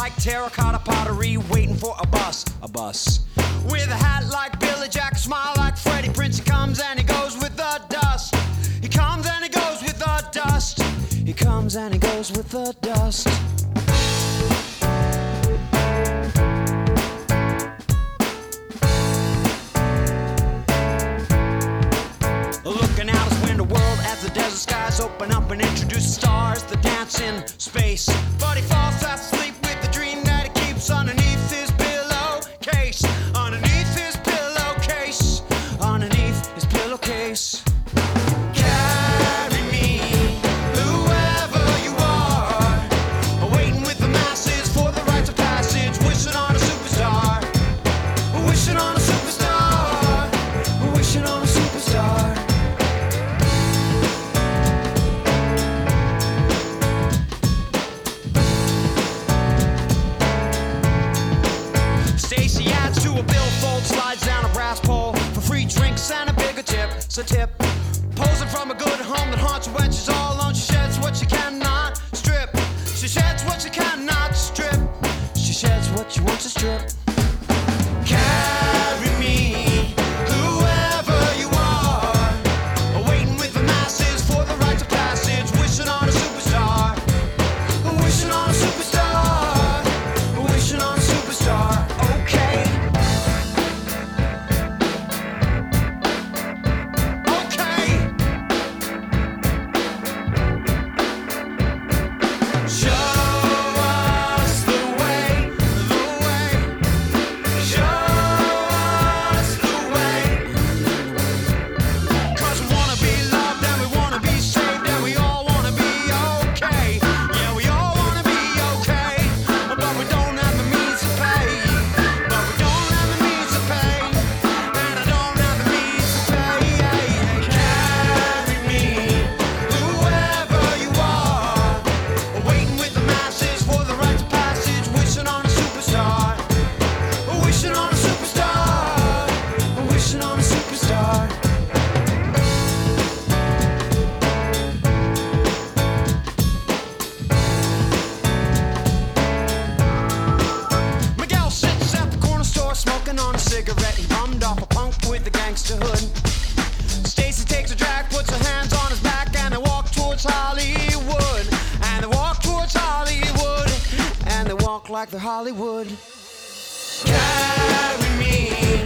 like terracotta pottery, waiting for a bus. With a hat like Billy Jack, a smile like Freddie Prinze. He comes and he goes with the dust. He comes and he goes with the dust. He comes and he goes with the dust. Looking out his window world as the desert skies open up and introduce the stars that dance in space. But he falls fast asleep with the dream that he keeps underneath his pillowcase. Underneath his pillowcase. Underneath his pillowcase. Carry me, whoever you are, waiting with the masses for the rites of passage, wishing on a superstar. Wishing on a superstar. Wishing on a superstar. Stacy adds to a billfold, slides down a brass pole for free drinks and a bigger tip. So tip, posing from a good home that haunts her when she's all alone. She sheds what she cannot strip. She sheds what she cannot strip. She sheds what she wants to strip. Carry me, whoever you are, waiting with the masses for the rites of passage, wishing on a superstar. Wishing on a superstar. Wishing on a superstar. Okay. Okay. Show us the way, the way. Show us the way. 'Cause we wanna be loved and we wanna be saved and we all wanna be okay. Yeah, we all wanna be okay, but we don't have the means to pay. But we don't have the means to pay, and I don't have the means to pay. Carry me, whoever you are, waiting with the masses for the rites of passage, wishing on a superstar. Wishing on a superstar. Wishing on a superstar. Miguel sits at the corner store smoking on a cigarette. He bummed off a punk with a gangster hood. Stacy takes a drag, puts her hands on his back, and they walk towards Hollywood. And they walk towards Hollywood. And they walk like they're Hollywood. Carry me,